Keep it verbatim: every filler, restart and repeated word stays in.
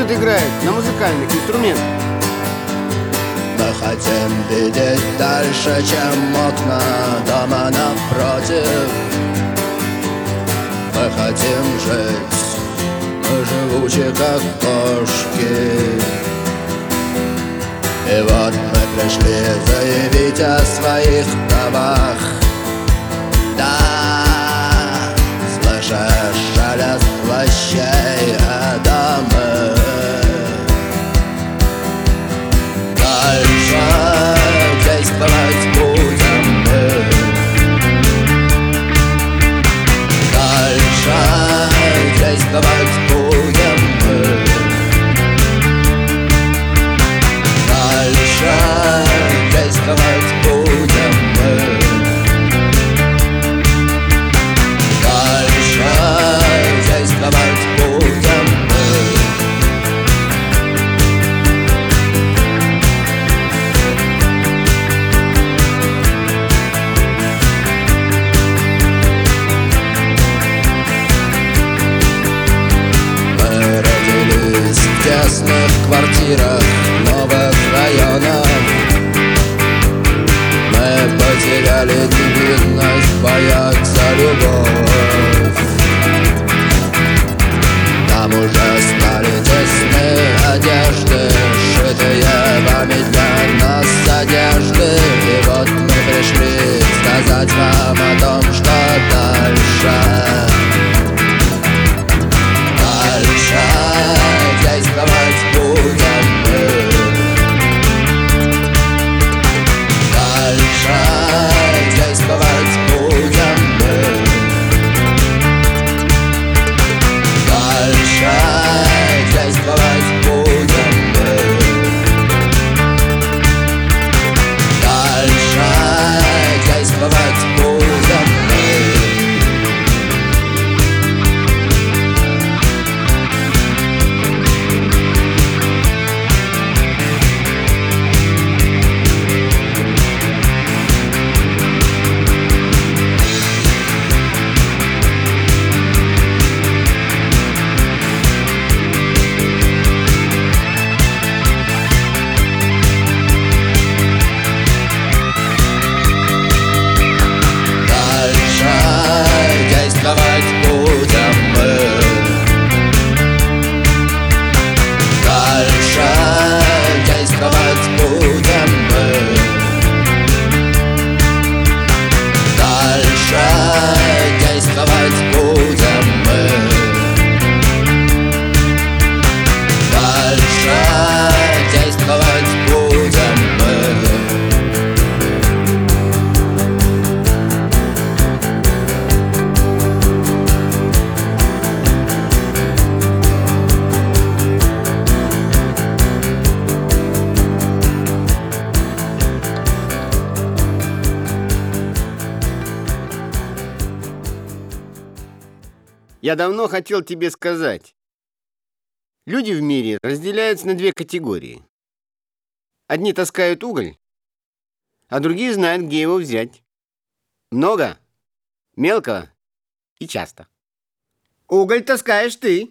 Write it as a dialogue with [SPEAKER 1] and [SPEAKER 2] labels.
[SPEAKER 1] тут играют на музыкальных инструментах?
[SPEAKER 2] Мы хотим видеть дальше, чем окна дома напротив. Мы хотим жить, мы живучи, как кошки. И вот мы пришли заявить о своих правах. Да, слышишь шелест плащей, это мы. Дальше действовать будем мы. Дальше действовать будем мы. Дальше действовать будем мы. Дальше действовать будем мы. Мы родились в тесных квартирах новых районов. Мы потеряли невинность, боясь за любовь. Нам уже стали тесны одежды, сшитые вами для нас одежды. И вот мы пришли сказать вам о том, что дальше. Дальше действовать будем мы. Дальше действовать будем мы. Дальше действовать будем мы. Дальше действовать будем мы. Действовать будем мы. Дальше действовать будем мы. Дальше действовать будем мы. Дальше действовать будем мы.
[SPEAKER 1] Я давно хотел тебе сказать. Люди в мире разделяются на две категории. Одни таскают уголь, а другие знают, где его взять. Много, мелко и часто. Уголь таскаешь ты.